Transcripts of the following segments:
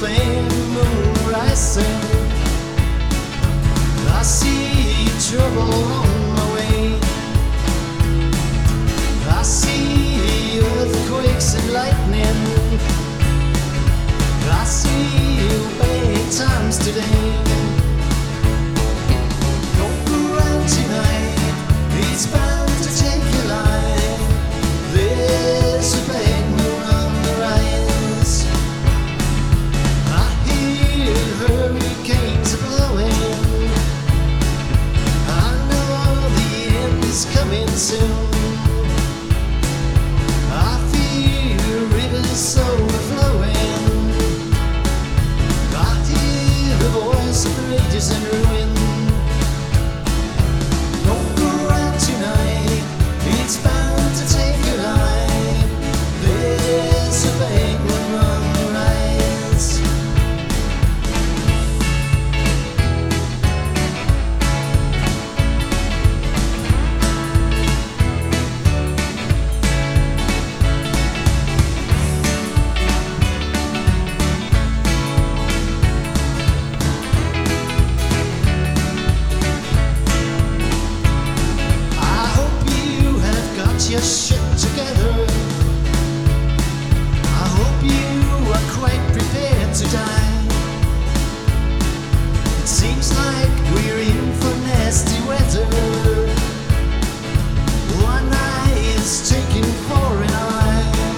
Spain, moon rising. I see trouble on my way. I see earthquakes and lightning. I see bad times today. Don't go round tonight, it's bound to take your life. There's a bad moon on the rise. I hear hurricanes are blowing. I know the end is coming soon. I feel rivers overflowing. I hear the voice of rages and ruin. Don't go round tonight, it's bound to take your life. There's a big one on the rise. I hope you have got your shit together. I hope you are quite prepared to die. It seems like we're in for nasty weather. One eye is taking for an eye.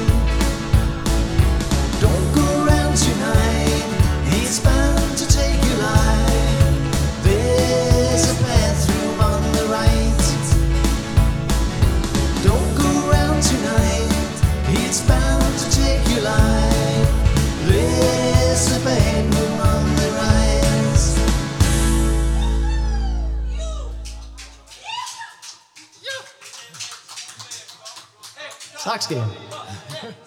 Don't go round tonight, it's bound to take your life. There's a bathroom on the right. Don't go round tonight, it's bound to take your life. There's a bad moon on the rise. Tak skal I have.